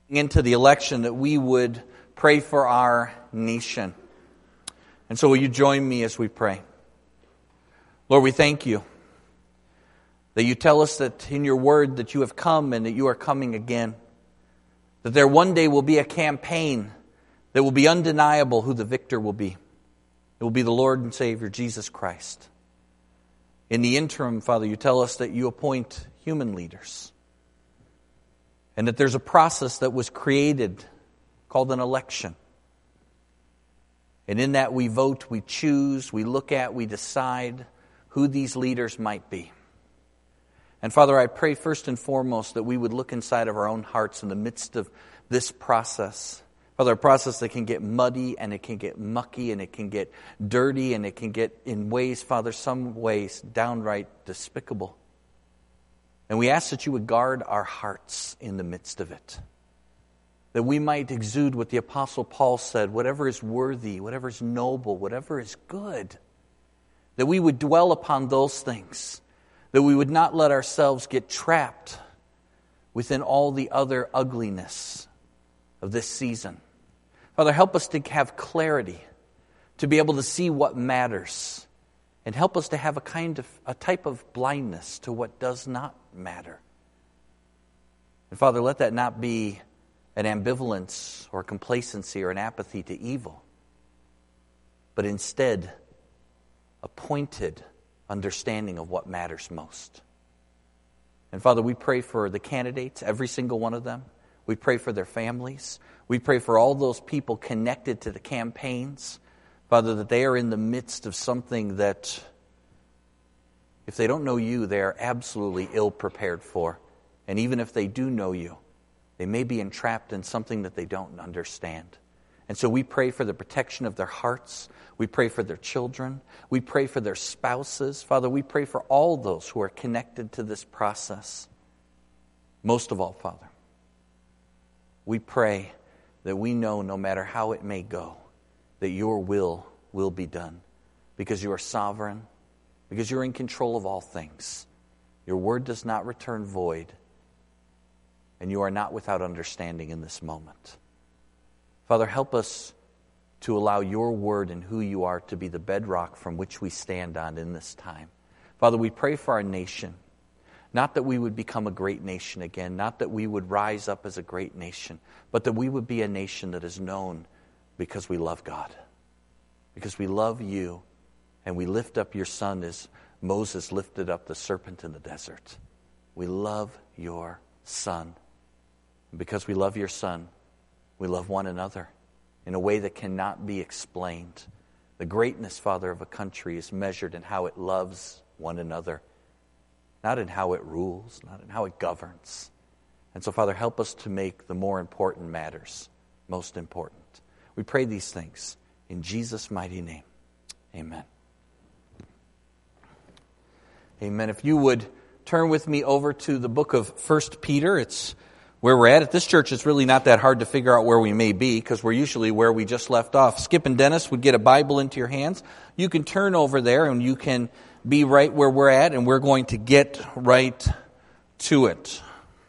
into the election, that we would pray for our nation. And so will you join me as we pray? Lord, we thank you that you tell us that in your word that you have come and that you are coming again. That there one day will be a campaign that will be undeniable who the victor will be. It will be the Lord and Savior, Jesus Christ. In the interim, Father, you tell us that you appoint human leaders. And that there's a process that was created called an election. And in that we vote, we choose, we look at, we decide who these leaders might be. And Father, I pray first and foremost that we would look inside of our own hearts in the midst of this process. Father, a process that can get muddy and it can get mucky and it can get dirty and it can get in ways, Father, some ways downright despicable. And we ask that you would guard our hearts in the midst of it. That we might exude what the Apostle Paul said, whatever is worthy, whatever is noble, whatever is good. That we would dwell upon those things. That we would not let ourselves get trapped within all the other ugliness of this season. Father, help us to have clarity, to be able to see what matters, and help us to have a type of blindness to what does not matter. And Father, let that not be an ambivalence or complacency or an apathy to evil, but instead a pointed understanding of what matters most. And Father, we pray for the candidates, every single one of them. We pray for their families. We pray for all those people connected to the campaigns. Father, that they are in the midst of something that, if they don't know you, they are absolutely ill-prepared for. And even if they do know you, they may be entrapped in something that they don't understand. And so we pray for the protection of their hearts. We pray for their children. We pray for their spouses. Father, we pray for all those who are connected to this process. Most of all, Father, we pray that we know no matter how it may go, that your will be done. Because you are sovereign, because you're in control of all things. Your word does not return void, and you are not without understanding in this moment. Father, help us to allow your word and who you are to be the bedrock from which we stand on in this time. Father, we pray for our nation. Not that we would become a great nation again, not that we would rise up as a great nation, but that we would be a nation that is known because we love God, because we love you, and we lift up your Son as Moses lifted up the serpent in the desert. We love your Son. And because we love your Son, we love one another in a way that cannot be explained. The greatness, Father, of a country is measured in how it loves one another, not in how it rules, not in how it governs. And so, Father, help us to make the more important matters most important. We pray these things in Jesus' mighty name. Amen. Amen. If you would turn with me over to the book of 1 Peter, it's where we're at this church. It's really not that hard to figure out where we may be because we're usually where we just left off. Skip and Dennis would get a Bible into your hands. You can turn over there and you can be right where we're at, and we're going to get right to it.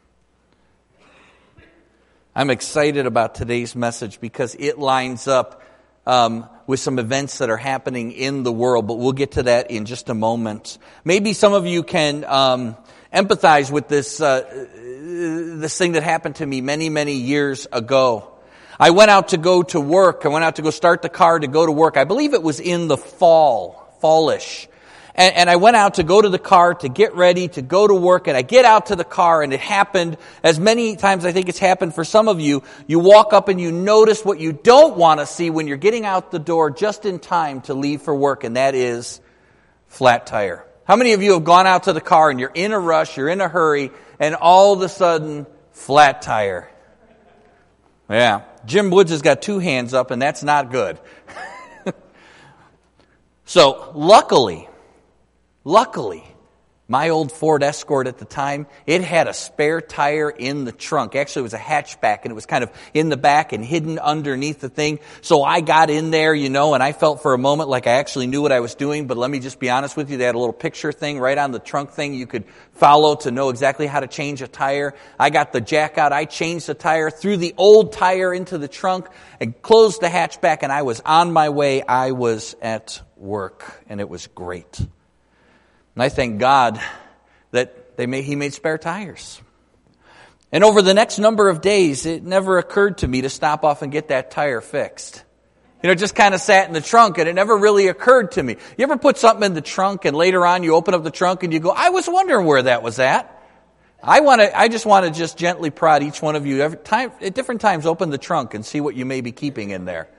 I'm excited about today's message because it lines up with some events that are happening in the world, but we'll get to that in just a moment. Maybe some of you can empathize with this thing that happened to me many, many years ago. I went out to go to work. I went out to go start the car to go to work. I believe it was in the fallish. And I went out to go to the car to get ready to go to work, and I get out to the car, and it happened as many times I think it's happened for some of you. You walk up and you notice what you don't want to see when you're getting out the door just in time to leave for work, and that is flat tire. How many of you have gone out to the car and you're in a rush, you're in a hurry, and all of a sudden, flat tire? Yeah. Jim Woods has got two hands up, and that's not good. Luckily, My old Ford Escort at the time, it had a spare tire in the trunk. Actually, it was a hatchback, and it was kind of in the back and hidden underneath the thing. So I got in there, and I felt for a moment like I actually knew what I was doing. But let me just be honest with you, they had a little picture thing right on the trunk thing you could follow to know exactly how to change a tire. I got the jack out, I changed the tire, threw the old tire into the trunk, and closed the hatchback, and I was on my way. I was at work, and it was great. And I thank God that He made spare tires. And over the next number of days, it never occurred to me to stop off and get that tire fixed. It just kind of sat in the trunk, and it never really occurred to me. You ever put something in the trunk, and later on you open up the trunk and you go, I was wondering where that was at. I just want to gently prod each one of you at different times, open the trunk and see what you may be keeping in there.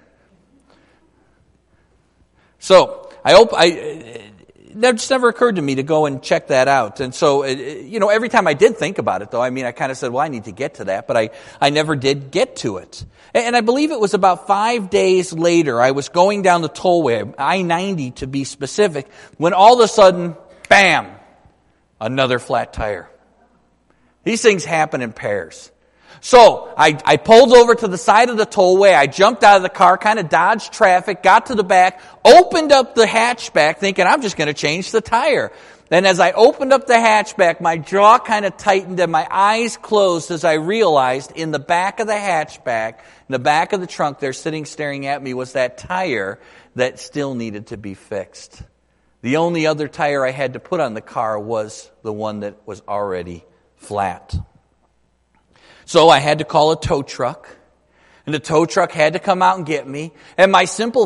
So, that just never occurred to me to go and check that out. And so, every time I did think about it, though, I kind of said, well, I need to get to that, but I never did get to it. And I believe it was about 5 days later, I was going down the tollway, I-90 to be specific, when all of a sudden, bam, another flat tire. These things happen in pairs. So I pulled over to the side of the tollway. I jumped out of the car, kind of dodged traffic, got to the back, opened up the hatchback thinking I'm just going to change the tire. Then as I opened up the hatchback, my jaw kind of tightened and my eyes closed as I realized in the back of the hatchback, in the back of the trunk there sitting staring at me was that tire that still needed to be fixed. The only other tire I had to put on the car was the one that was already flat. So I had to call a tow truck, and the tow truck had to come out and get me. And my simple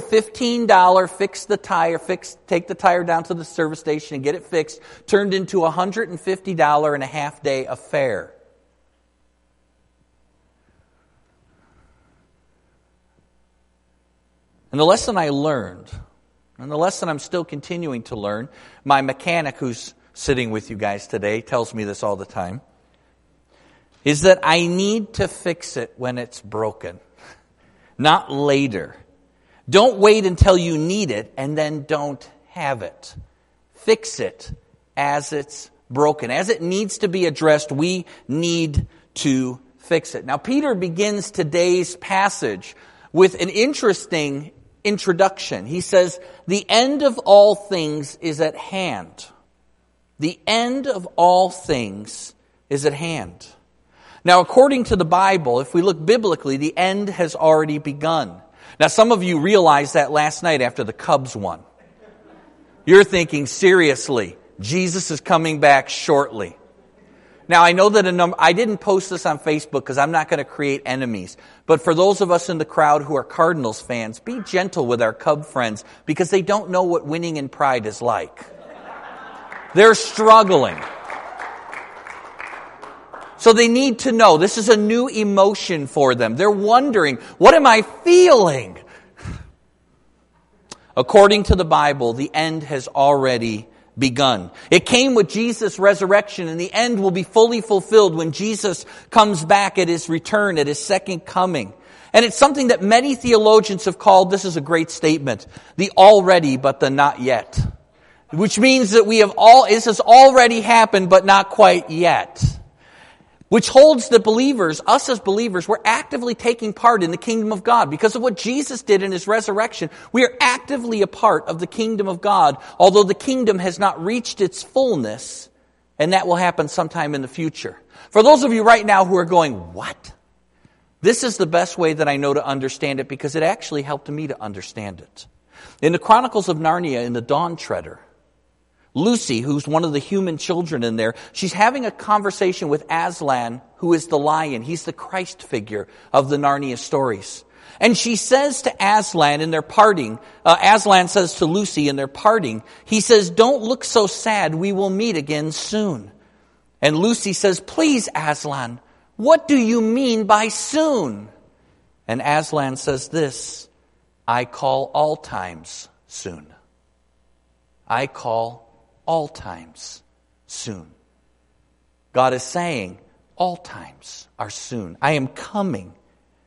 $15 take the tire down to the service station and get it fixed, turned into a $150 and a half day affair. And the lesson I learned, and the lesson I'm still continuing to learn, my mechanic who's sitting with you guys today tells me this all the time, is that I need to fix it when it's broken, not later. Don't wait until you need it and then don't have it. Fix it as it's broken. As it needs to be addressed, we need to fix it. Now, Peter begins today's passage with an interesting introduction. He says, the end of all things is at hand. The end of all things is at hand. Now, according to the Bible, if we look biblically, the end has already begun. Now, some of you realized that last night after the Cubs won. You're thinking, seriously, Jesus is coming back shortly. Now, I know that I didn't post this on Facebook because I'm not going to create enemies. But for those of us in the crowd who are Cardinals fans, be gentle with our Cub friends because they don't know what winning in pride is like. They're struggling. So they need to know. This is a new emotion for them. They're wondering, what am I feeling? According to the Bible, the end has already begun. It came with Jesus' resurrection, and the end will be fully fulfilled when Jesus comes back at His return, at His second coming. And it's something that many theologians have called, this is a great statement, the already but the not yet. Which means that this has already happened but not quite yet. Which holds that believers, us as believers, we're actively taking part in the kingdom of God. Because of what Jesus did in His resurrection, we are actively a part of the kingdom of God, although the kingdom has not reached its fullness, and that will happen sometime in the future. For those of you right now who are going, what? This is the best way that I know to understand it, because it actually helped me to understand it. In the Chronicles of Narnia, in the Dawn Treader, Lucy, who's one of the human children in there, she's having a conversation with Aslan, who is the lion. He's the Christ figure of the Narnia stories. And she says to Aslan in their parting, Aslan says to Lucy in their parting, he says, don't look so sad, we will meet again soon. And Lucy says, please, Aslan, what do you mean by soon? And Aslan says this, I call all times soon. I call all times soon. God is saying, all times are soon. I am coming.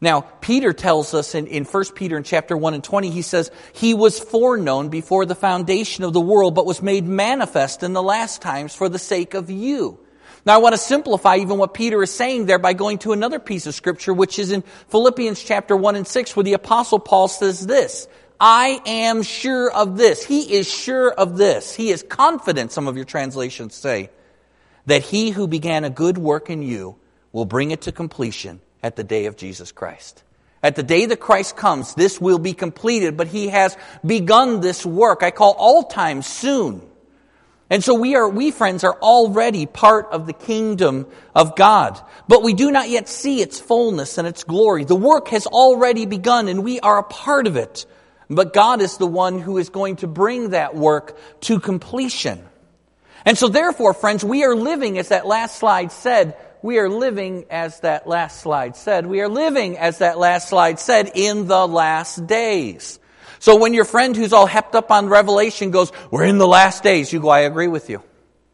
Now, Peter tells us in 1 Peter in chapter 1 and 20, he says, he was foreknown before the foundation of the world, but was made manifest in the last times for the sake of you. Now, I want to simplify even what Peter is saying there by going to another piece of Scripture, which is in Philippians chapter 1 and 6, where the Apostle Paul says this, I am sure of this. He is sure of this. He is confident, some of your translations say, that he who began a good work in you will bring it to completion at the day of Jesus Christ. At the day that Christ comes, this will be completed, but he has begun this work. I call all time soon. And so we friends are already part of the kingdom of God. But we do not yet see its fullness and its glory. The work has already begun and we are a part of it. But God is the one who is going to bring that work to completion. And so therefore, friends, we are living, as that last slide said, we are living as that last slide said. We are living, as that last slide said, in the last days. So when your friend who's all hepped up on Revelation goes, we're in the last days, you go, I agree with you.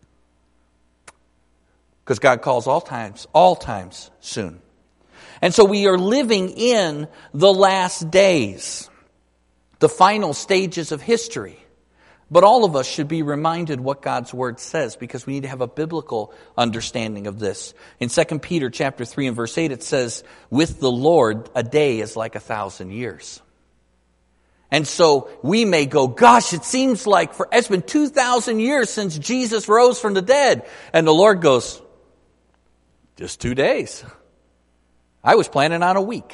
Because God calls all times soon. And so we are living in the last days, the final stages of history. But all of us should be reminded what God's Word says, because we need to have a biblical understanding of this. In 2 Peter chapter 3 and verse 8, it says, with the Lord, a day is like 1,000 years. And so we may go, gosh, it seems like it's been 2,000 years since Jesus rose from the dead. And the Lord goes, just 2 days. I was planning on a week.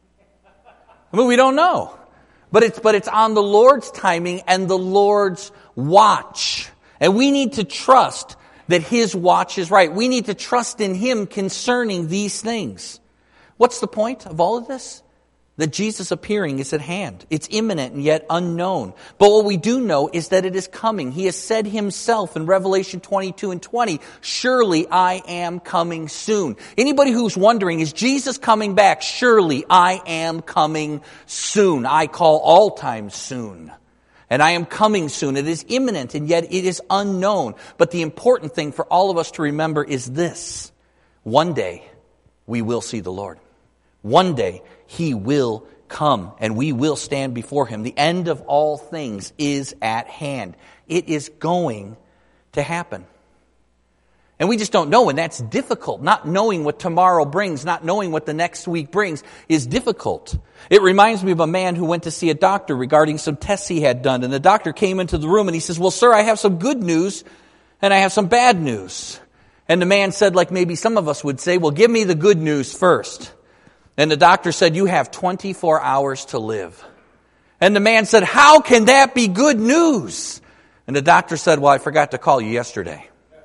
I mean, we don't know. But it's on the Lord's timing and the Lord's watch. And we need to trust that His watch is right. We need to trust in Him concerning these things. What's the point of all of this? That Jesus' appearing is at hand. It's imminent and yet unknown. But what we do know is that it is coming. He has said Himself in Revelation 22 and 20, surely I am coming soon. Anybody who's wondering, is Jesus coming back? Surely I am coming soon. I call all time soon. And I am coming soon. It is imminent and yet it is unknown. But the important thing for all of us to remember is this. One day we will see the Lord. One day He will come and we will stand before Him. The end of all things is at hand. It is going to happen. And we just don't know, and that's difficult. Not knowing what tomorrow brings, not knowing what the next week brings is difficult. It reminds me of a man who went to see a doctor regarding some tests he had done. And the doctor came into the room and he says, well, sir, I have some good news and I have some bad news. And the man said, like maybe some of us would say, well, give me the good news first. And the doctor said, you have 24 hours to live. And the man said, how can that be good news? And the doctor said, well, I forgot to call you yesterday.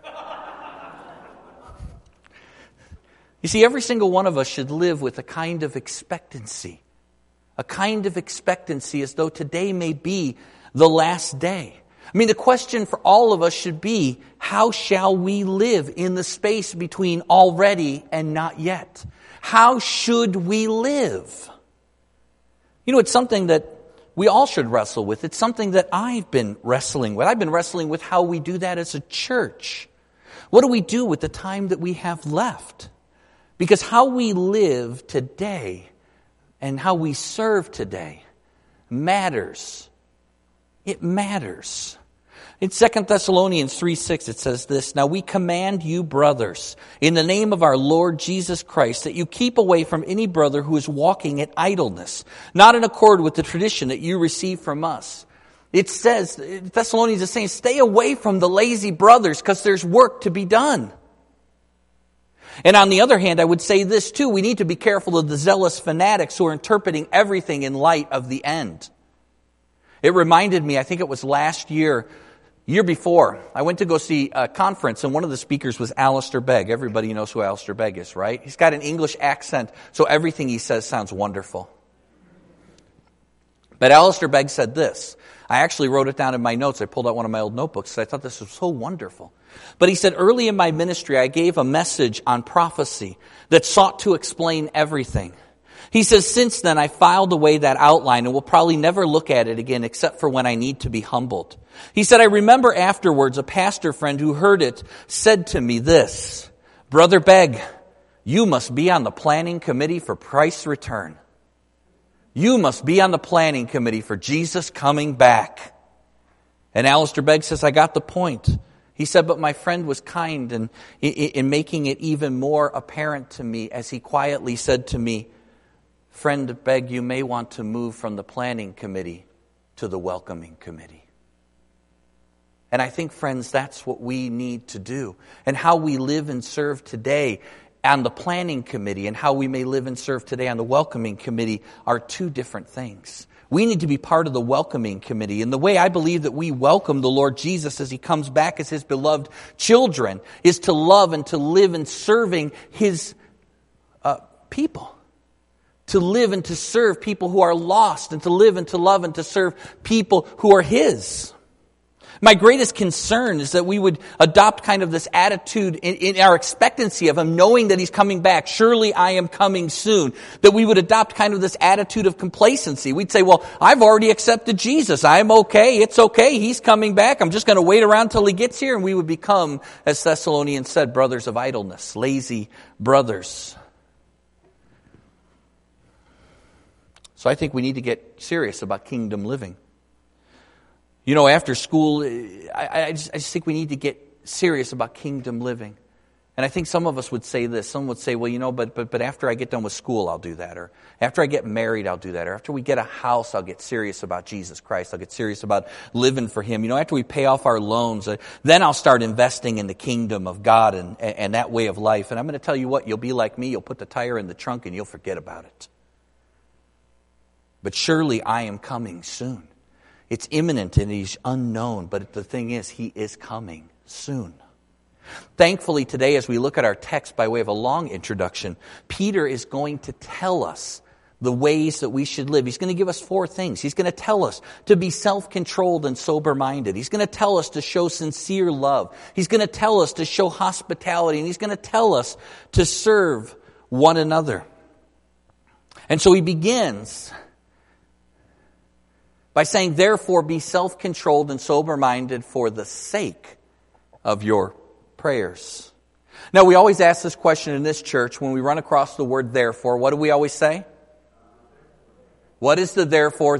You see, every single one of us should live with a kind of expectancy. A kind of expectancy as though today may be the last day. I mean, the question for all of us should be, how shall we live in the space between already and not yet? How should we live? You know, it's something that we all should wrestle with. It's something that I've been wrestling with. I've been wrestling with how we do that as a church. What do we do with the time that we have left? Because how we live today and how we serve today matters. It matters. In 2 Thessalonians 3:6 it says this, now we command you, brothers, in the name of our Lord Jesus Christ, that you keep away from any brother who is walking in idleness, not in accord with the tradition that you receive from us. It says, Thessalonians is saying, stay away from the lazy brothers because there's work to be done. And on the other hand, I would say this too, we need to be careful of the zealous fanatics who are interpreting everything in light of the end. It reminded me, I think it was last year before, I went to go see a conference and one of the speakers was Alistair Begg. Everybody knows who Alistair Begg is, right? He's got an English accent, so everything he says sounds wonderful. But Alistair Begg said this. I actually wrote it down in my notes. I pulled out one of my old notebooks because I thought this was so wonderful. But he said, early in my ministry, I gave a message on prophecy that sought to explain everything. He says, since then, I filed away that outline and will probably never look at it again except for when I need to be humbled. He said, I remember afterwards a pastor friend who heard it said to me this, Brother Begg, you must be on the planning committee for Christ's return. You must be on the planning committee for Jesus coming back. And Alistair Begg says, I got the point. He said, but my friend was kind in making it even more apparent to me as he quietly said to me, friend Begg, you may want to move from the planning committee to the welcoming committee. And I think, friends, that's what we need to do. And how we live and serve today on the planning committee and how we may live and serve today on the welcoming committee are two different things. We need to be part of the welcoming committee. And the way I believe that we welcome the Lord Jesus as He comes back as His beloved children is to love and to live in serving His people. To live and to serve people who are lost, and to live and to love and to serve people who are His. My greatest concern is that we would adopt kind of this attitude in our expectancy of Him, knowing that He's coming back. Surely I am coming soon. That we would adopt kind of this attitude of complacency. We'd say, well, I've already accepted Jesus. I'm okay. It's okay. He's coming back. I'm just going to wait around till He gets here. And we would become, as Thessalonians said, brothers of idleness, lazy brothers. So I think we need to get serious about kingdom living. You know, after school, I just think we need to get serious about kingdom living. And I think some of us would say this. Some would say, well, you know, but after I get done with school, I'll do that. Or after I get married, I'll do that. Or after we get a house, I'll get serious about Jesus Christ. I'll get serious about living for Him. You know, after we pay off our loans, then I'll start investing in the kingdom of God and that way of life. And I'm going to tell you what, you'll be like me. You'll put the tire in the trunk and you'll forget about it. But surely I am coming soon. It's imminent and He's unknown, but the thing is, He is coming soon. Thankfully today, as we look at our text by way of a long introduction, Peter is going to tell us the ways that we should live. He's going to give us 4 things. He's going to tell us to be self-controlled and sober-minded. He's going to tell us to show sincere love. He's going to tell us to show hospitality, and He's going to tell us to serve one another. And so he begins by saying, therefore, be self-controlled and sober-minded for the sake of your prayers. Now, we always ask this question in this church when we run across the word therefore. What do we always say? What is the therefore?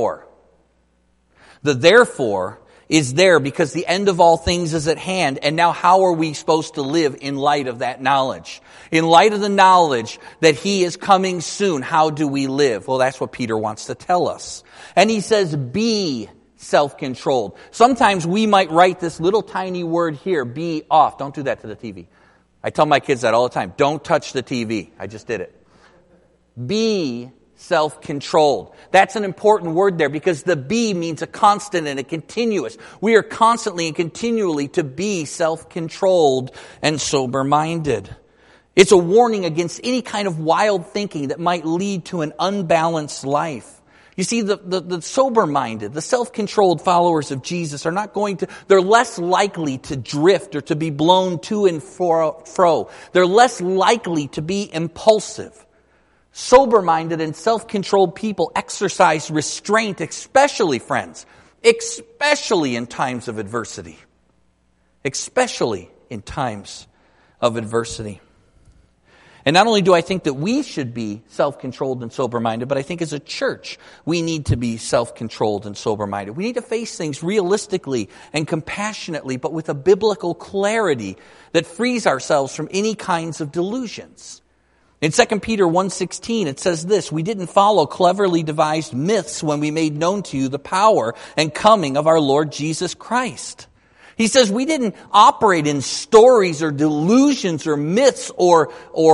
The therefore is there because the end of all things is at hand. And now how are we supposed to live in light of that knowledge? In light of the knowledge that He is coming soon, how do we live? Well, that's what Peter wants to tell us. And he says, be self-controlled. Sometimes we might write this little tiny word here, be off. Don't do that to the TV. I tell my kids that all the time. Don't touch the TV. I just did it. Be self-controlled. That's an important word there because the be means a constant and a continuous. We are constantly and continually to be self-controlled and sober-minded. It's a warning against any kind of wild thinking that might lead to an unbalanced life. You see, the sober-minded, the self-controlled followers of Jesus are not going to, they're less likely to drift or to be blown to and fro. They're less likely to be impulsive. Sober-minded and self-controlled people exercise restraint, especially, friends, especially in times of adversity. Especially in times of adversity. And not only do I think that we should be self-controlled and sober-minded, but I think as a church, we need to be self-controlled and sober-minded. We need to face things realistically and compassionately, but with a biblical clarity that frees ourselves from any kinds of delusions. In 2 Peter 1:16, it says this, we didn't follow cleverly devised myths when we made known to you the power and coming of our Lord Jesus Christ. He says we didn't operate in stories or delusions or myths or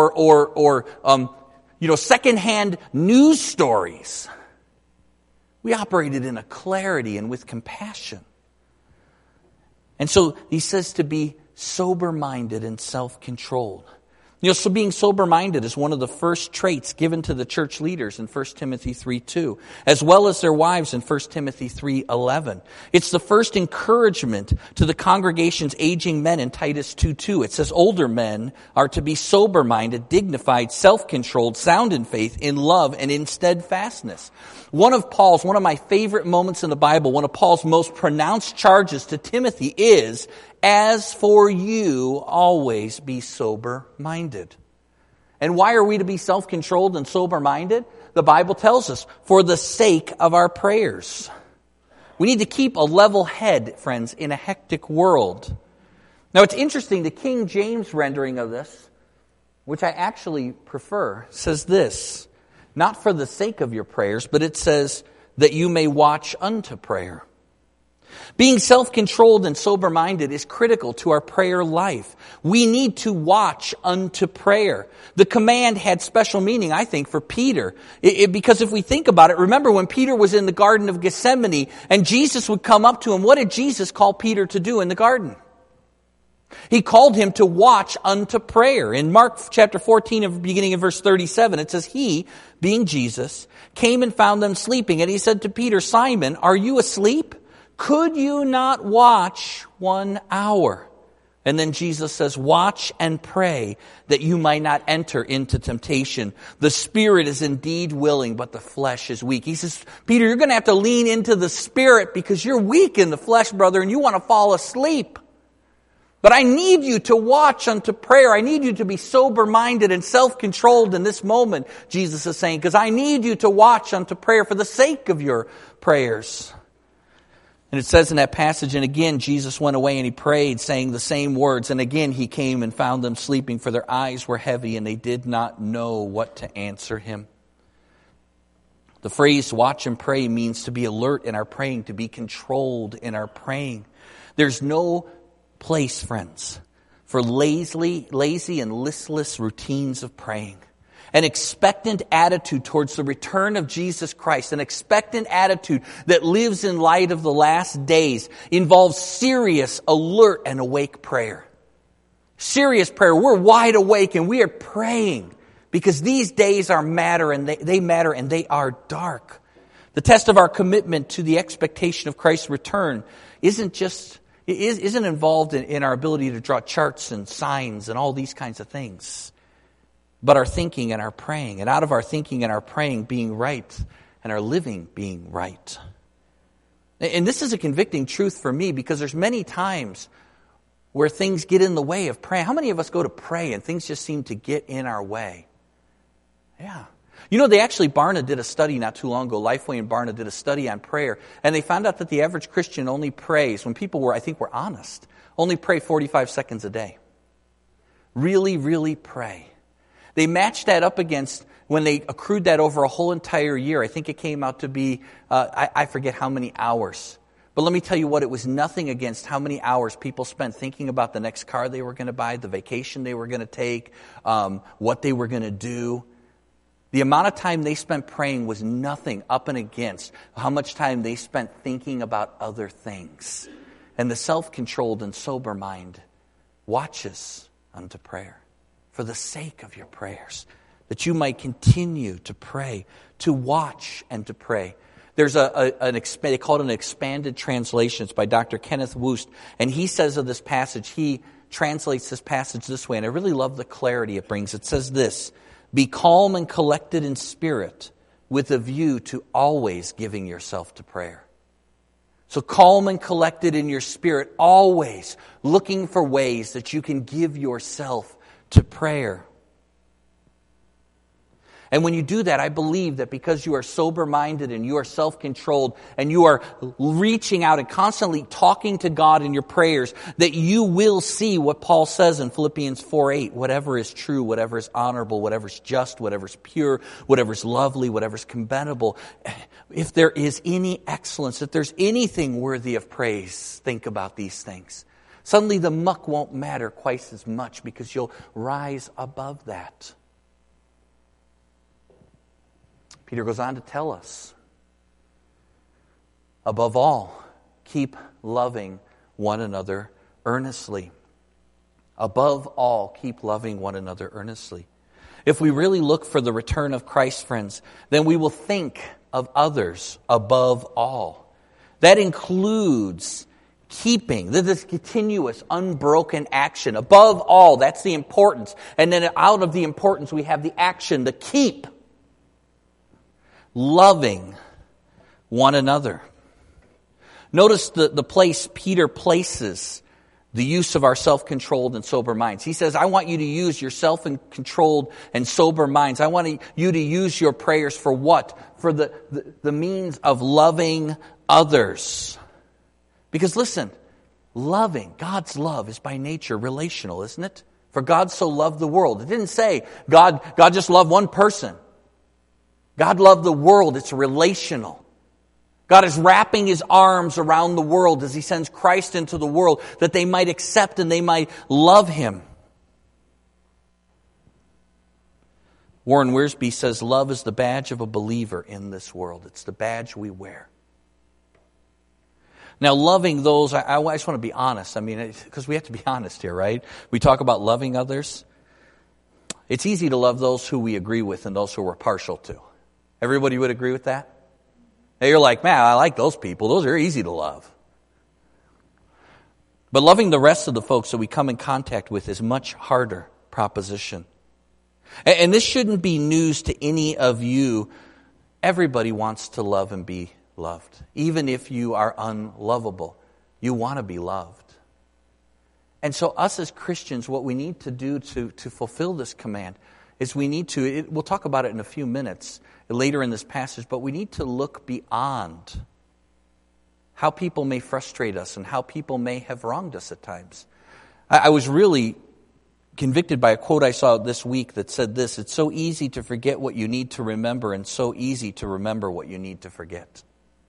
secondhand news stories. We operated in a clarity and with compassion. And so he says to be sober-minded and self-controlled. You know, so being sober-minded is one of the first traits given to the church leaders in 1 Timothy 3:2, as well as their wives in 1 Timothy 3:11. It's the first encouragement to the congregation's aging men in Titus 2:2. It says older men are to be sober-minded, dignified, self-controlled, sound in faith, in love, and in steadfastness. One of my favorite moments in the Bible, one of Paul's most pronounced charges to Timothy is, as for you, always be sober-minded. And why are we to be self-controlled and sober-minded? The Bible tells us, for the sake of our prayers. We need to keep a level head, friends, in a hectic world. Now, it's interesting, the King James rendering of this, which I actually prefer, says this, not for the sake of your prayers, but it says that you may watch unto prayer. Being self-controlled and sober-minded is critical to our prayer life. We need to watch unto prayer. The command had special meaning, I think, for Peter. Because if we think about it, remember when Peter was in the Garden of Gethsemane and Jesus would come up to him, what did Jesus call Peter to do in the garden? He called him to watch unto prayer. In Mark chapter 14, beginning in verse 37, it says, He, being Jesus, came and found them sleeping. And he said to Peter, Simon, are you asleep? Could you not watch 1 hour? And then Jesus says, watch and pray that you might not enter into temptation. The spirit is indeed willing, but the flesh is weak. He says, Peter, you're going to have to lean into the spirit because you're weak in the flesh, brother, and you want to fall asleep. But I need you to watch unto prayer. I need you to be sober-minded and self-controlled in this moment, Jesus is saying, because I need you to watch unto prayer for the sake of your prayers. And it says in that passage, and again, Jesus went away and he prayed, saying the same words. And again, he came and found them sleeping, for their eyes were heavy, and they did not know what to answer him. The phrase watch and pray means to be alert in our praying, to be controlled in our praying. There's no place, friends, for lazy and listless routines of praying. An expectant attitude towards the return of Jesus Christ, an expectant attitude that lives in light of the last days, involves serious, alert, and awake prayer. Serious prayer. We're wide awake and we are praying because these days are matter and they matter and they are dark. The test of our commitment to the expectation of Christ's return isn't involved in our ability to draw charts and signs and all these kinds of things, but our thinking and our praying. And out of our thinking and our praying being right and our living being right. And this is a convicting truth for me because there's many times where things get in the way of praying. How many of us go to pray and things just seem to get in our way? Yeah. You know, Barna did a study not too long ago. Lifeway and Barna did a study on prayer. And they found out that the average Christian only prays, when people were honest, only pray 45 seconds a day. Really, really pray. They matched that up against when they accrued that over a whole entire year. I think it came out to be, I forget how many hours. But let me tell you what, it was nothing against how many hours people spent thinking about the next car they were going to buy, the vacation they were going to take, what they were going to do. The amount of time they spent praying was nothing up and against how much time they spent thinking about other things. And the self-controlled and sober mind watches unto prayer for the sake of your prayers, that you might continue to pray, to watch and to pray. There's they call it an expanded translation. It's by Dr. Kenneth Woost. And he says of this passage, he translates this passage this way. And I really love the clarity it brings. It says this, be calm and collected in spirit with a view to always giving yourself to prayer. So calm and collected in your spirit, always looking for ways that you can give yourself to prayer. And when you do that, I believe that because you are sober-minded and you are self-controlled and you are reaching out and constantly talking to God in your prayers, that you will see what Paul says in Philippians 4:8, whatever is true, whatever is honorable, whatever is just, whatever is pure, whatever is lovely, whatever is commendable. If there is any excellence, if there's anything worthy of praise, think about these things. Suddenly the muck won't matter quite as much because you'll rise above that. Peter goes on to tell us, above all, keep loving one another earnestly. Above all, keep loving one another earnestly. If we really look for the return of Christ, friends, then we will think of others above all. That includes keeping, this continuous, unbroken action. Above all, that's the importance. And then out of the importance, we have the action, the keep. Loving one another. Notice the place Peter places the use of our self-controlled and sober minds. He says, I want you to use your self-controlled and sober minds. I want you to use your prayers for what? For the means of loving others. Because listen, God's love is by nature relational, isn't it? For God so loved the world. It didn't say God just loved one person. God loved the world. It's relational. God is wrapping His arms around the world as He sends Christ into the world that they might accept and they might love Him. Warren Wiersbe says, love is the badge of a believer in this world. It's the badge we wear. Now, loving those, I just want to be honest. I mean, because we have to be honest here, right? We talk about loving others. It's easy to love those who we agree with and those who we're partial to. Everybody would agree with that? Now you're like, man, I like those people. Those are easy to love. But loving the rest of the folks that we come in contact with is a much harder proposition. And this shouldn't be news to any of you. Everybody wants to love and be loved. Even if you are unlovable, you want to be loved. And so us as Christians, what we need to do to fulfill this command is we'll talk about it in a few minutes later in this passage, but we need to look beyond how people may frustrate us and how people may have wronged us at times. I was really convicted by a quote I saw this week that said this: it's so easy to forget what you need to remember and so easy to remember what you need to forget.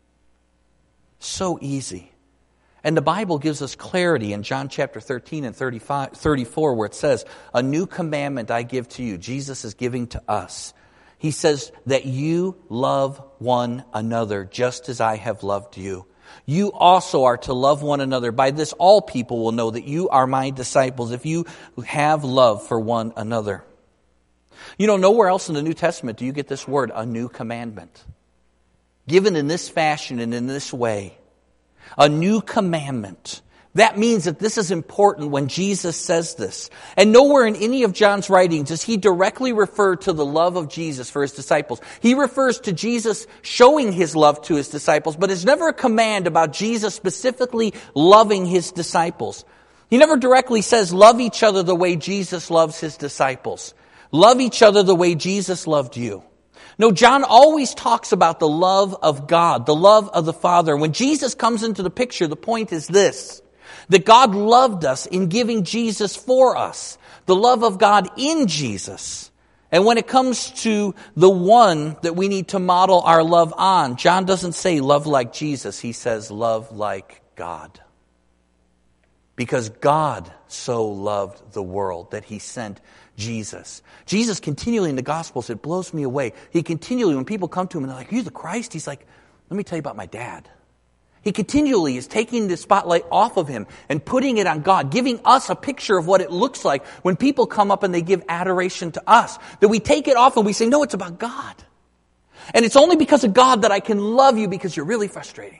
So easy. And the Bible gives us clarity in John chapter 13 and 34 where it says, a new commandment I give to you. Jesus is giving to us. He says that you love one another just as I have loved you. You also are to love one another. By this all people will know that you are my disciples if you have love for one another. You know, nowhere else in the New Testament do you get this word, a new commandment. Given in this fashion and in this way. A new commandment. That means that this is important when Jesus says this. And nowhere in any of John's writings does he directly refer to the love of Jesus for his disciples. He refers to Jesus showing his love to his disciples, but it's never a command about Jesus specifically loving his disciples. He never directly says, love each other the way Jesus loves his disciples. Love each other the way Jesus loved you. No, John always talks about the love of God, the love of the Father. When Jesus comes into the picture, the point is this: that God loved us in giving Jesus for us. The love of God in Jesus. And when it comes to the one that we need to model our love on, John doesn't say love like Jesus. He says love like God. Because God so loved the world that He sent Jesus. Jesus continually in the Gospels, it blows me away. He continually, when people come to Him and they're like, you're the Christ? He's like, let me tell you about my dad. He continually is taking the spotlight off of Him and putting it on God, giving us a picture of what it looks like when people come up and they give adoration to us. That we take it off and we say, no, it's about God. And it's only because of God that I can love you because you're really frustrating.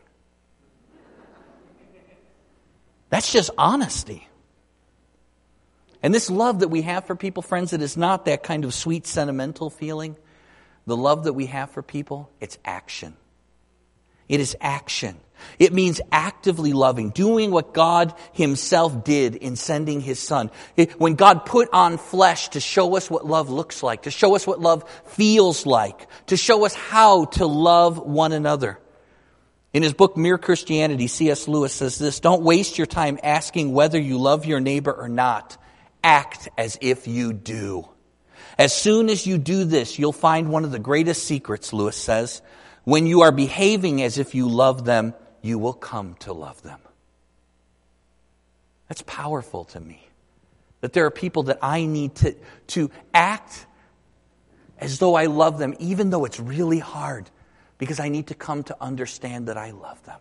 That's just honesty. And this love that we have for people, friends, it is not that kind of sweet, sentimental feeling. The love that we have for people, it's action. It is action. It means actively loving, doing what God Himself did in sending His Son. When God put on flesh to show us what love looks like, to show us what love feels like, to show us how to love one another. In his book, Mere Christianity, C.S. Lewis says this: don't waste your time asking whether you love your neighbor or not. Act as if you do. As soon as you do this, you'll find one of the greatest secrets, Lewis says. When you are behaving as if you love them, you will come to love them. That's powerful to me. That there are people that I need to act as though I love them, even though it's really hard, because I need to come to understand that I love them.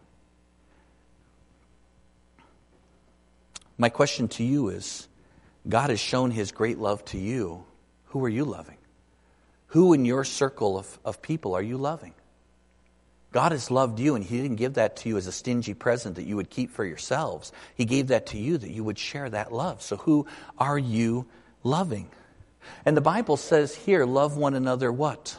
My question to you is, God has shown His great love to you. Who are you loving? Who in your circle of people are you loving? God has loved you, and He didn't give that to you as a stingy present that you would keep for yourselves. He gave that to you that you would share that love. So who are you loving? And the Bible says here, love one another what?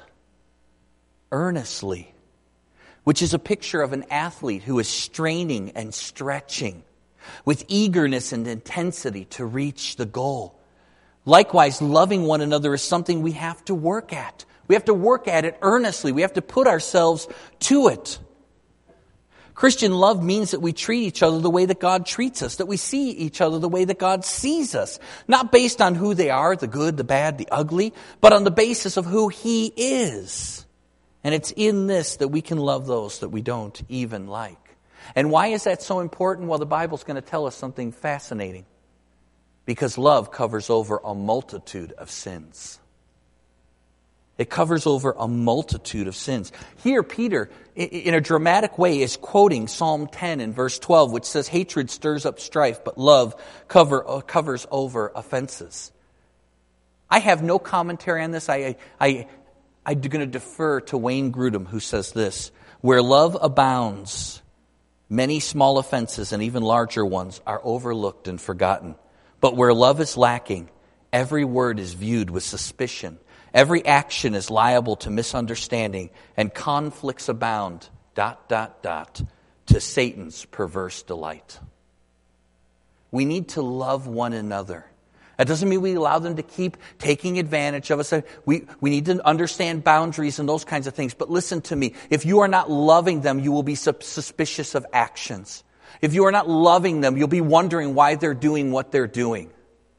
Earnestly. Which is a picture of an athlete who is straining and stretching. with eagerness and intensity to reach the goal. Likewise, loving one another is something we have to work at. We have to work at it earnestly. We have to put ourselves to it. Christian love means that we treat each other the way that God treats us, that we see each other the way that God sees us, not based on who they are, the good, the bad, the ugly, but on the basis of who He is. And it's in this that we can love those that we don't even like. And why is that so important? Well, the Bible's going to tell us something fascinating. Because love covers over a multitude of sins. It covers over a multitude of sins. Here, Peter, in a dramatic way, is quoting Psalm 10 in verse 12, which says, hatred stirs up strife, but love covers over offenses. I have no commentary on this. I'm going to defer to Wayne Grudem, who says this: where love abounds, many small offenses and even larger ones are overlooked and forgotten. But where love is lacking, every word is viewed with suspicion. Every action is liable to misunderstanding, and conflicts abound, ... to Satan's perverse delight. We need to love one another. That doesn't mean we allow them to keep taking advantage of us. We need to understand boundaries and those kinds of things. But listen to me. If you are not loving them, you will be suspicious of actions. If you are not loving them, you'll be wondering why they're doing what they're doing.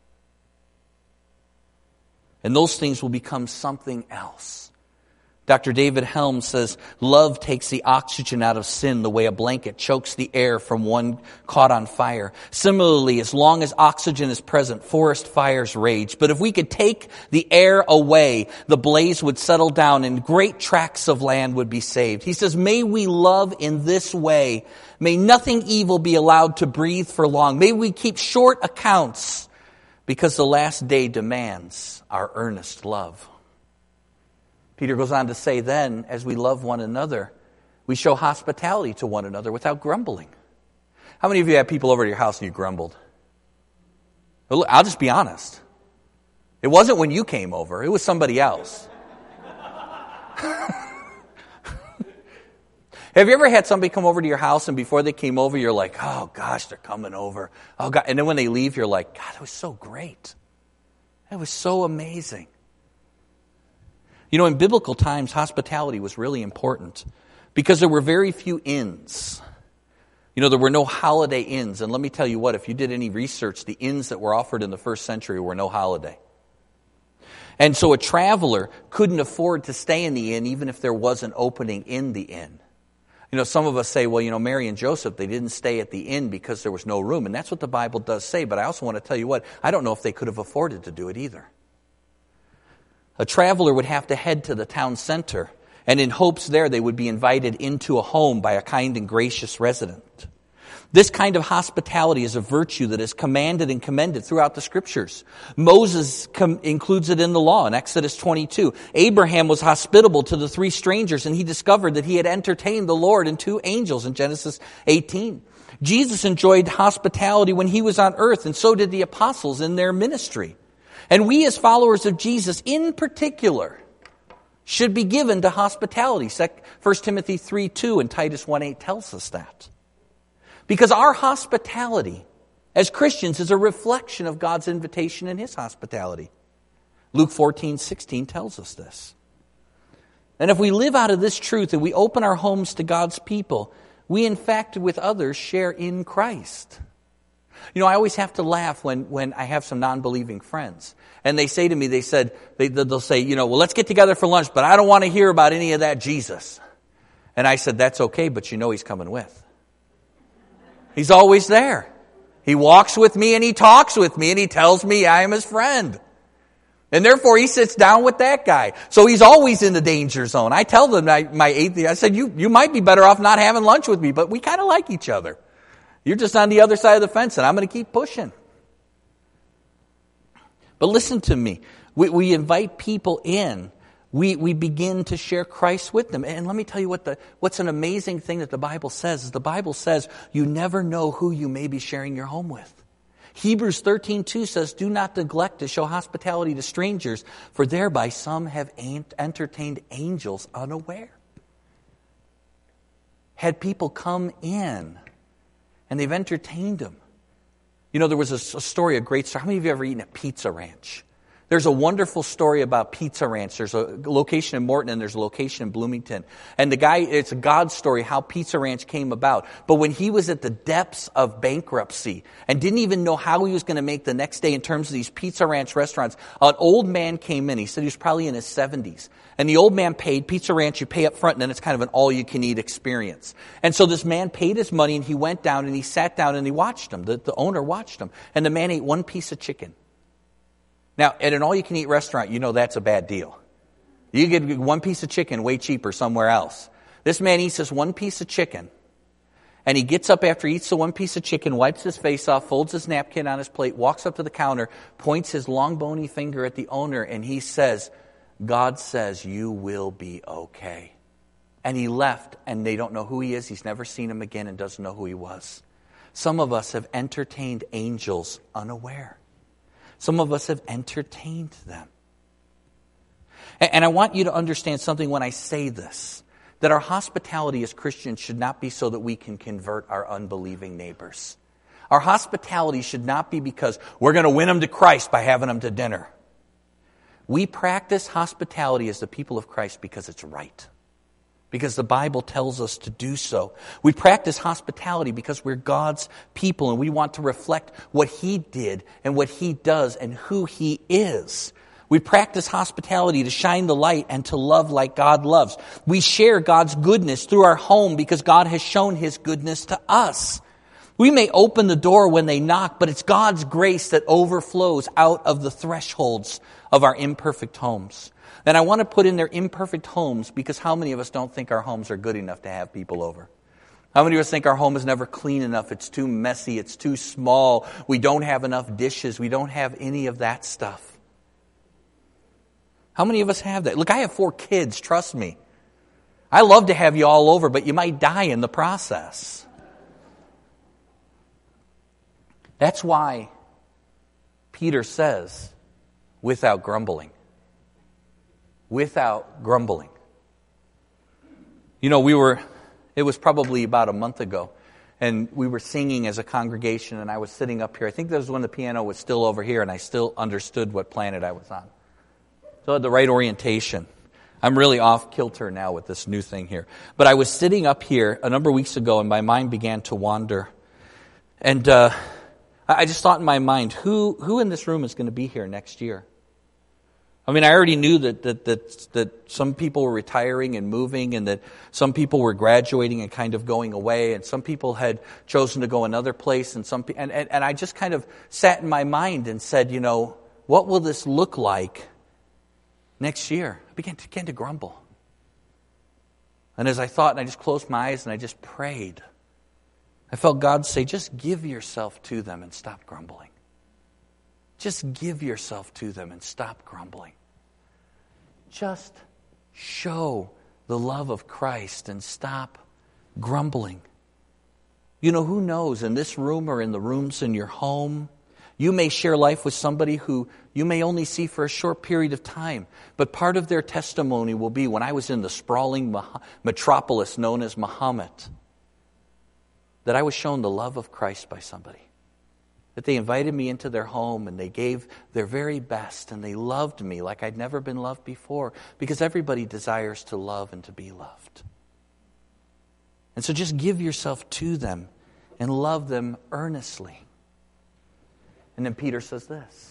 And those things will become something else. Dr. David Helm says, love takes the oxygen out of sin the way a blanket chokes the air from one caught on fire. Similarly, as long as oxygen is present, forest fires rage. But if we could take the air away, the blaze would settle down and great tracts of land would be saved. He says, may we love in this way. May nothing evil be allowed to breathe for long. May we keep short accounts, because the last day demands our earnest love. Peter goes on to say then, as we love one another, we show hospitality to one another without grumbling. How many of you had people over to your house and you grumbled? Well, I'll just be honest. It wasn't when you came over. It was somebody else. Have you ever had somebody come over to your house and before they came over, you're like, oh gosh, they're coming over. Oh God. And then when they leave, you're like, God, that was so great. That was so amazing. You know, in biblical times, hospitality was really important because there were very few inns. You know, there were no holiday inns. And let me tell you what, if you did any research, the inns that were offered in the first century were no holiday. And so a traveler couldn't afford to stay in the inn even if there was an opening in the inn. You know, some of us say, well, you know, Mary and Joseph, they didn't stay at the inn because there was no room. And that's what the Bible does say. But I also want to tell you what, I don't know if they could have afforded to do it either. A traveler would have to head to the town center, and in hopes there they would be invited into a home by a kind and gracious resident. This kind of hospitality is a virtue that is commanded and commended throughout the Scriptures. Moses includes it in the law in Exodus 22. Abraham was hospitable to the 3 strangers, and he discovered that he had entertained the Lord and 2 angels in Genesis 18. Jesus enjoyed hospitality when he was on earth, and so did the apostles in their ministry. And we as followers of Jesus in particular should be given to hospitality. 1 Timothy 3:2 and Titus 1:8 tells us that. Because our hospitality as Christians is a reflection of God's invitation and His hospitality. Luke 14:16 tells us this. And if we live out of this truth and we open our homes to God's people, we in fact with others share in Christ. You know, I always have to laugh when I have some non-believing friends. And they say to me, they'll say, you know, well, let's get together for lunch, but I don't want to hear about any of that Jesus. And I said, that's okay, but you know He's coming with. He's always there. He walks with me and He talks with me and He tells me I am His friend. And therefore He sits down with that guy. So He's always in the danger zone. I tell them, my atheist, I said, you might be better off not having lunch with me, but we kind of like each other. You're just on the other side of the fence and I'm going to keep pushing. But listen to me. We invite people in. We begin to share Christ with them. And let me tell you what's an amazing thing that the Bible says is the Bible says you never know who you may be sharing your home with. Hebrews 13:2 says, do not neglect to show hospitality to strangers, for thereby some have entertained angels unaware. Had people come in and they've entertained them. You know, there was a story, a great story. How many of you have ever eaten at Pizza Ranch? There's a wonderful story about Pizza Ranch. There's a location in Morton and there's a location in Bloomington. And the guy, it's a God story how Pizza Ranch came about. But when he was at the depths of bankruptcy and didn't even know how he was going to make the next day in terms of these Pizza Ranch restaurants, an old man came in. He said he was probably in his 70s. And the old man paid. Pizza Ranch, you pay up front and then it's kind of an all-you-can-eat experience. And so this man paid his money and he went down and he sat down and he watched him. The owner watched him. And the man ate one piece of chicken. Now, at an all-you-can-eat restaurant, you know that's a bad deal. You get one piece of chicken way cheaper somewhere else. This man eats this one piece of chicken, and he gets up after he eats the one piece of chicken, wipes his face off, folds his napkin on his plate, walks up to the counter, points his long bony finger at the owner, and he says, "God says you will be okay." And he left, and they don't know who he is. He's never seen him again and doesn't know who he was. Some of us have entertained angels unaware. Some of us have entertained them. And I want you to understand something when I say this, that our hospitality as Christians should not be so that we can convert our unbelieving neighbors. Our hospitality should not be because we're going to win them to Christ by having them to dinner. We practice hospitality as the people of Christ because it's right. Because the Bible tells us to do so. We practice hospitality because we're God's people and we want to reflect what He did and what He does and who He is. We practice hospitality to shine the light and to love like God loves. We share God's goodness through our home because God has shown His goodness to us. We may open the door when they knock, but it's God's grace that overflows out of the thresholds of our imperfect homes. And I want to put in their imperfect homes because how many of us don't think our homes are good enough to have people over? How many of us think our home is never clean enough? It's too messy. It's too small. We don't have enough dishes. We don't have any of that stuff. How many of us have that? Look, I have 4 kids. Trust me. I love to have you all over, but you might die in the process. That's why Peter says, without grumbling. Without grumbling. You know, it was probably about a month ago, and we were singing as a congregation, and I was sitting up here. I think that was when the piano was still over here, and I still understood what planet I was on. So I had the right orientation. I'm really off kilter now with this new thing here. But I was sitting up here a number of weeks ago, and my mind began to wander. And I just thought in my mind, who in this room is going to be here next year? I mean, I already knew that some people were retiring and moving and that some people were graduating and kind of going away and some people had chosen to go another place and and I just kind of sat in my mind and said, you know, what will this look like next year? I began to grumble. And as I thought, and I just closed my eyes and I just prayed, I felt God say, just give yourself to them and stop grumbling. Just give yourself to them and stop grumbling. Just show the love of Christ and stop grumbling. You know, who knows, in this room or in the rooms in your home, you may share life with somebody who you may only see for a short period of time. But part of their testimony will be, when I was in the sprawling metropolis known as Muhammad, that I was shown the love of Christ by somebody. That they invited me into their home and they gave their very best and they loved me like I'd never been loved before, because everybody desires to love and to be loved. And so just give yourself to them and love them earnestly. And then Peter says this: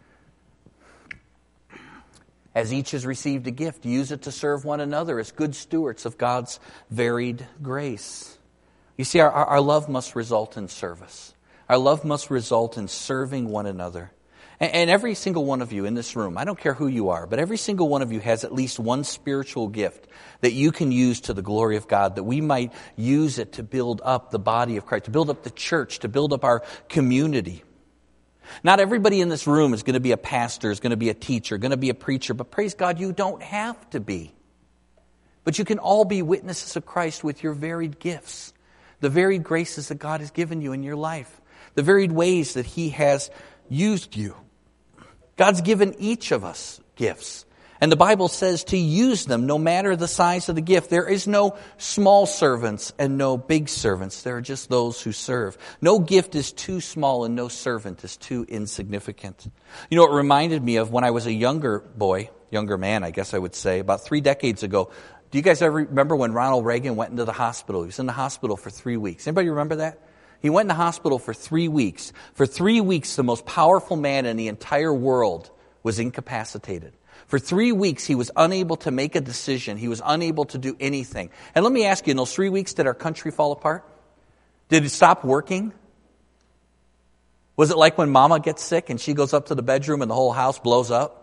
as each has received a gift, use it to serve one another as good stewards of God's varied grace. You see, our love must result in service. Our love must result in serving one another. And every single one of you in this room, I don't care who you are, but every single one of you has at least one spiritual gift that you can use to the glory of God, that we might use it to build up the body of Christ, to build up the church, to build up our community. Not everybody in this room is going to be a pastor, is going to be a teacher, going to be a preacher, but praise God, you don't have to be. But you can all be witnesses of Christ with your varied gifts, the varied graces that God has given you in your life, the varied ways that He has used you. God's given each of us gifts. And the Bible says to use them no matter the size of the gift. There is no small servants and no big servants. There are just those who serve. No gift is too small and no servant is too insignificant. You know, it reminded me of when I was a younger man, I guess I would say, about 3 decades ago. Do you guys ever remember when Ronald Reagan went into the hospital? He was in the hospital for 3 weeks. Anybody remember that? He went in the hospital for 3 weeks. For 3 weeks, the most powerful man in the entire world was incapacitated. For 3 weeks, he was unable to make a decision. He was unable to do anything. And let me ask you, in those 3 weeks, did our country fall apart? Did it stop working? Was it like when Mama gets sick and she goes up to the bedroom and the whole house blows up?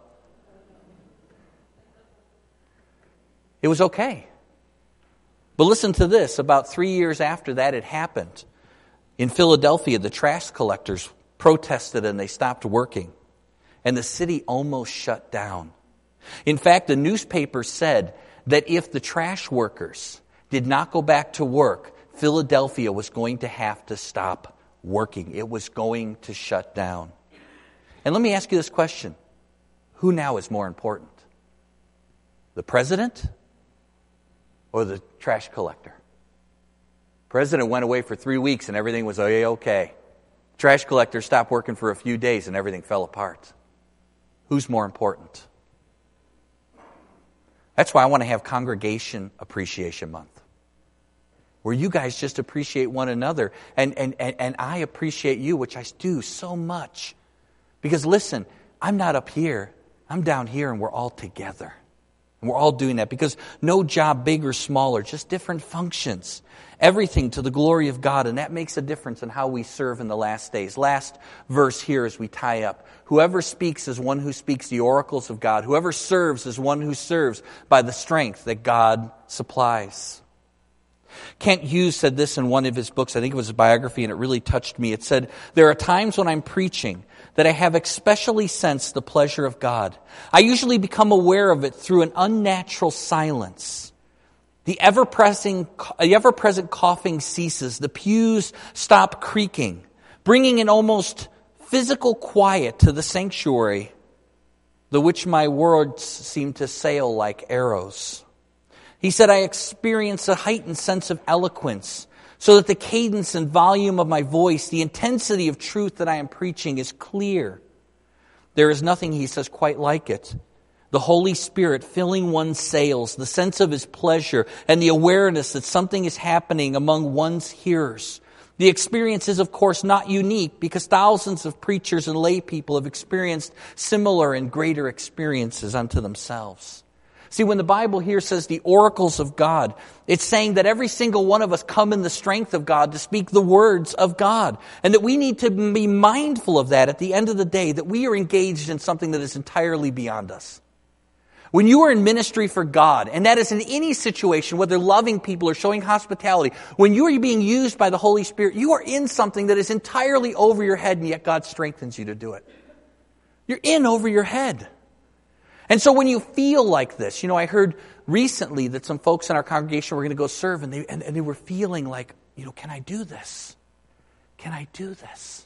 It was okay. But listen to this. About 3 years after that had happened, in Philadelphia, the trash collectors protested and they stopped working. And the city almost shut down. In fact, the newspaper said that if the trash workers did not go back to work, Philadelphia was going to have to stop working. It was going to shut down. And let me ask you this question. Who now is more important? The president or the trash collector? President went away for 3 weeks and everything was okay. Trash collector stopped working for a few days and everything fell apart. Who's more important? That's why I want to have Congregation Appreciation Month, where you guys just appreciate one another. And I appreciate you, which I do so much. Because listen, I'm not up here. I'm down here and we're all together. And we're all doing that because no job, big or smaller, just different functions. Everything to the glory of God, and that makes a difference in how we serve in the last days. Last verse here as we tie up. Whoever speaks is one who speaks the oracles of God. Whoever serves is one who serves by the strength that God supplies. Kent Hughes said this in one of his books. I think it was a biography, and it really touched me. It said, "There are times when I'm preaching that I have especially sensed the pleasure of God. I usually become aware of it through an unnatural silence. The ever-present coughing ceases. The pews stop creaking, bringing an almost physical quiet to the sanctuary, the which my words seem to sail like arrows." He said, "I experience a heightened sense of eloquence, so that the cadence and volume of my voice, the intensity of truth that I am preaching is clear. There is nothing," he says, "quite like it. The Holy Spirit filling one's sails, the sense of His pleasure, and the awareness that something is happening among one's hearers. The experience is, of course, not unique because thousands of preachers and lay people have experienced similar and greater experiences unto themselves." See, when the Bible here says the oracles of God, it's saying that every single one of us come in the strength of God to speak the words of God. And that we need to be mindful of that at the end of the day, that we are engaged in something that is entirely beyond us. When you are in ministry for God, and that is in any situation, whether loving people or showing hospitality, when you are being used by the Holy Spirit, you are in something that is entirely over your head, and yet God strengthens you to do it. You're in over your head. And so when you feel like this, I heard recently that some folks in our congregation were going to go serve, and they were feeling like, can I do this? Can I do this?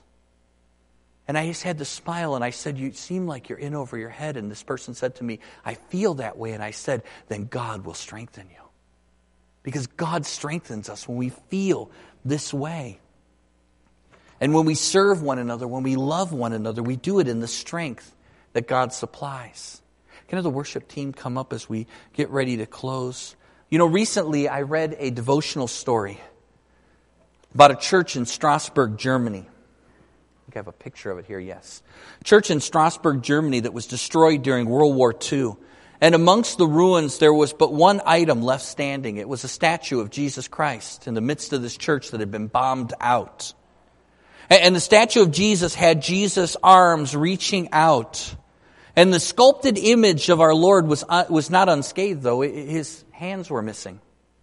And I just had to smile, and I said, "You seem like you're in over your head." And this person said to me, "I feel that way." And I said, "Then God will strengthen you." Because God strengthens us when we feel this way. And when we serve one another, when we love one another, we do it in the strength that God supplies. Can the worship team come up as we get ready to close? Recently I read a devotional story about a church in Strasbourg, Germany. I think I have a picture of it here, yes. Church in Strasbourg, Germany that was destroyed during World War II. And amongst the ruins there was but one item left standing. It was a statue of Jesus Christ in the midst of this church that had been bombed out. And the statue of Jesus had Jesus' arms reaching out. And the sculpted image of our Lord was not unscathed, though. His hands were missing.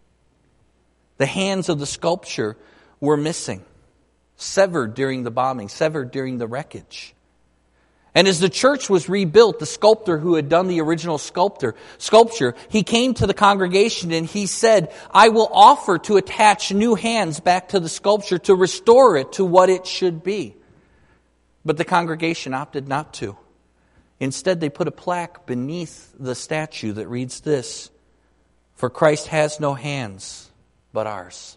The hands of the sculpture were missing, severed during the bombing, severed during the wreckage. And as the church was rebuilt, the sculptor who had done the original sculpture, he came to the congregation and he said, "I will offer to attach new hands back to the sculpture to restore it to what it should be." But the congregation opted not to. Instead, they put a plaque beneath the statue that reads this: "For Christ has no hands but ours."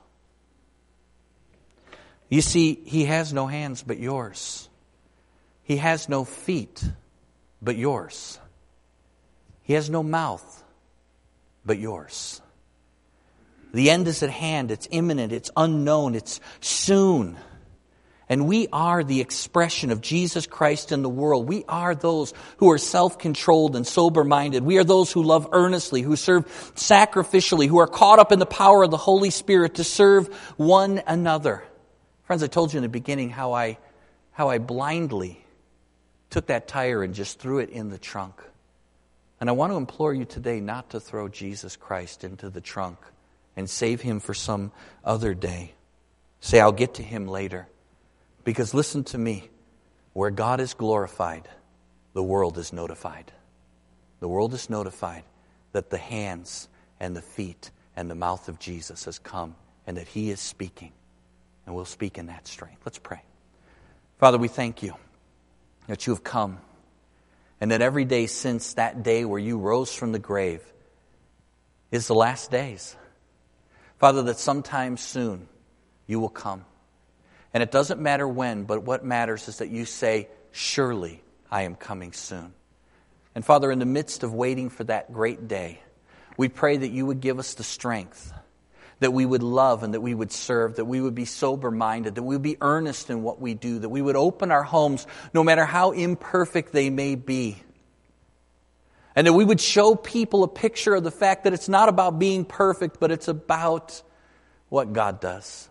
You see, He has no hands but yours. He has no feet but yours. He has no mouth but yours. The end is at hand. It's imminent. It's unknown. It's soon. And we are the expression of Jesus Christ in the world. We are those who are self-controlled and sober-minded. We are those who love earnestly, who serve sacrificially, who are caught up in the power of the Holy Spirit to serve one another. Friends, I told you in the beginning how I blindly took that tire and just threw it in the trunk. And I want to implore you today not to throw Jesus Christ into the trunk and save Him for some other day. Say, I'll get to Him later. Because listen to me, where God is glorified, the world is notified. The world is notified that the hands and the feet and the mouth of Jesus has come and that He is speaking. And we'll speak in that strength. Let's pray. Father, we thank You that You have come and that every day since that day where You rose from the grave is the last days. Father, that sometime soon You will come. And it doesn't matter when, but what matters is that You say, surely I am coming soon. And Father, in the midst of waiting for that great day, we pray that You would give us the strength, that we would love and that we would serve, that we would be sober-minded, that we would be earnest in what we do, that we would open our homes no matter how imperfect they may be. And that we would show people a picture of the fact that it's not about being perfect, but it's about what God does.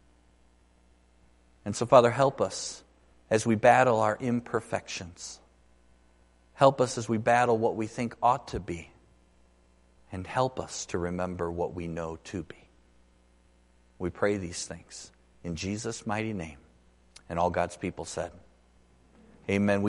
And so, Father, help us as we battle our imperfections. Help us as we battle what we think ought to be. And help us to remember what we know to be. We pray these things in Jesus' mighty name. And all God's people said, amen.